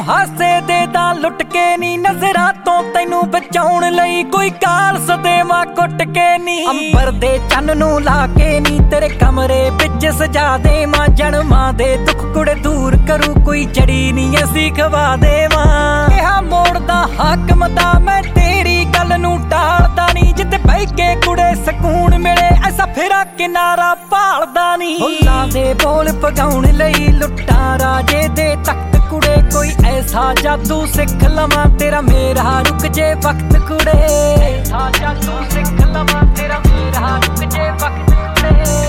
हासे दे दा लुट के नी, नजरां तो तैनू बचाउण लई कोई काल सदेवा कुट के नी। अंबर दे चन्न नू ला के नी, तेरे कमरे विच सजा देवां। जन्मां दे दुख कुड़े दूर करूं, कोई जड़ी नी ऐसी खवा देवां। इहा मोड़दा हाकम दा मैं तेरी गल नू टालदा नी, जिते बह के कुड़े सकून मिले ऐसा फिरा किनारा भालदा नी। फुल्लां दे बोल पगाउण लई लुट्टां राजे दे तख्त कुड़े, कोई ऐसा जादू सिख लवां तेरा मेरा रुक जे वक्त कुड़े। ऐसा जादू सिख लवां तेरा मेरा रुक जे वक्त कुड़े।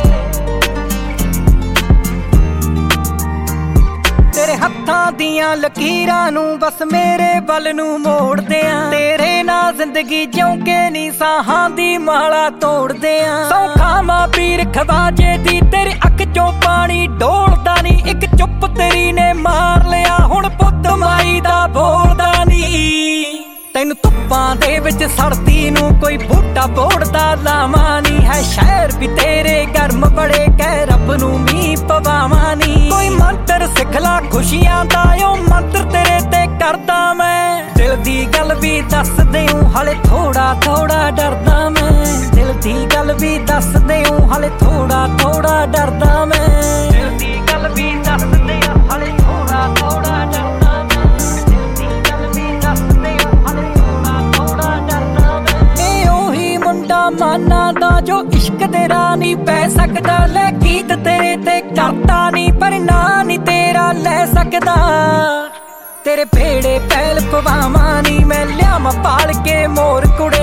तेरे हत्थां दियां लकीरां नू बस मेरे बल नू मोड़ दियां। तेरे नाल जिंदगी ज्यों के नी साहां दी माला तोड़ दियां। सौखा मां पीर खवाजे दी, तेरी अख चों पानी डोलदा नी। इक चुप तेरी ने मार लिया, हुण पुੱਤ माई दा बोलदा नी। तैनू धुप्पां दे विच सड़दी नू कोई बूटा बोड़दा लावां नी। है शहर भी तेरे गर्म बड़े, कह रब नू मींह पवावां नी। कोई मंत्र सिखला खुशियां दा, ओ मंत्र तेरे ते करदा मैं। दिल दी गल भी दस देऊं, हाले थोड़ा थोड़ा डरदा मैं। दिल दी गल भी दस देऊं, हाले थोड़ा थोड़ा डरदा मैं। दिल दी गल भी दस देऊं, हाले थोड़ा थोड़ा डरदा मैं। दिल दी गल भी दस देऊं, हाले थोड़ा थोड़ा डरदा मैं। ए ओही मुंडा माना दा जो इश्क दे राह नी पै सकदा। ले गीत तेरे ते करदा नी, पर ना नी तेरा ले सकदा। तेरे भेड़े पैल पवावां नी, मैं लियावां पाल के मोर कुड़े।